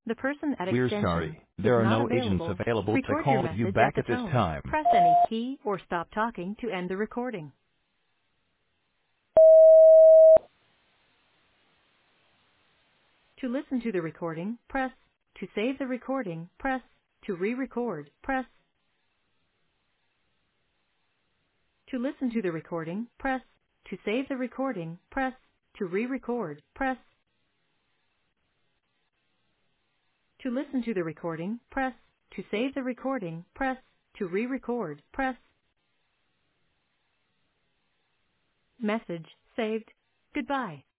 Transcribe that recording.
The person at We're extension sorry. is There are not no agents available. available to Record your call you message at back the at this tone. time. Press any key or stop talking to end the recording. To listen to the recording, press. To save the recording, press. To re-record, press. To listen to the recording, press. To save the recording, press. To re-record, press. To listen to the recording, press. To save the recording, press. To re-record, press. Message saved. Goodbye.